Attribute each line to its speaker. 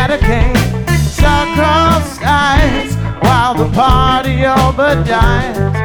Speaker 1: Santa came, star-crossed eyes, while the party all but dies.